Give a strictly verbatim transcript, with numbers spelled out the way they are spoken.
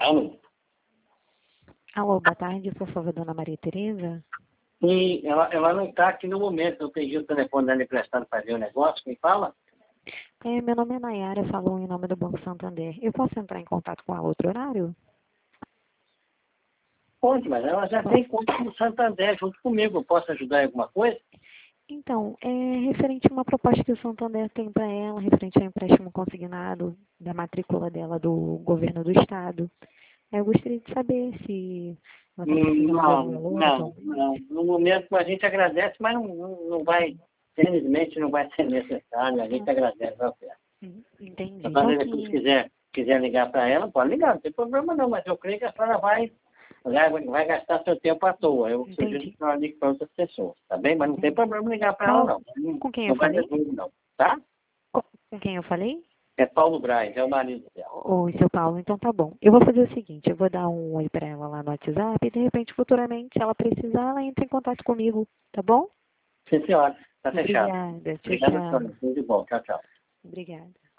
Alô? Alô, boa tarde, por favor, dona Maria Tereza. E ela, ela não está aqui no momento. Eu pedi o telefone dela emprestado para ver o negócio. Quem fala? É, meu nome é Nayara, falou em nome do Banco Santander. Eu posso entrar em contato com ela outro horário? Pode, mas ela já tem conta no Santander junto comigo. Eu posso ajudar em alguma coisa? Então, é referente a uma proposta que o Santander tem para ela, referente ao empréstimo consignado da matrícula dela do governo do estado. Eu gostaria de saber se ela está Hum, precisando de Não, algum valor. não, Então. não. No momento a gente agradece, mas não, não, não vai, felizmente não vai ser necessário. A gente agradece a oferta. Hum, Entendi. Se a Então, senhora depois que... quiser, quiser ligar para ela, pode ligar, não tem problema não, mas eu creio que a senhora vai, vai, vai gastar seu tempo à toa. Eu sugiro que Entendi. a senhora ligue para outras pessoas, tá bem? Mas não tem Entendi. problema ligar para ela Qual, não. Não, com quem eu não vai falei? resolver não, tá? Com com quem eu falei? É Paulo Braz, é o marido dela. Oi, seu Paulo, então tá bom. Eu vou fazer o seguinte, eu vou dar um oi pra ela lá no WhatsApp e de repente, futuramente, se ela precisar, ela entra em contato comigo, tá bom? Sim, senhora. Tá fechado. Obrigada, tchau, Obrigado, senhora. tchau. Tudo de bom. Tchau, tchau. Obrigada.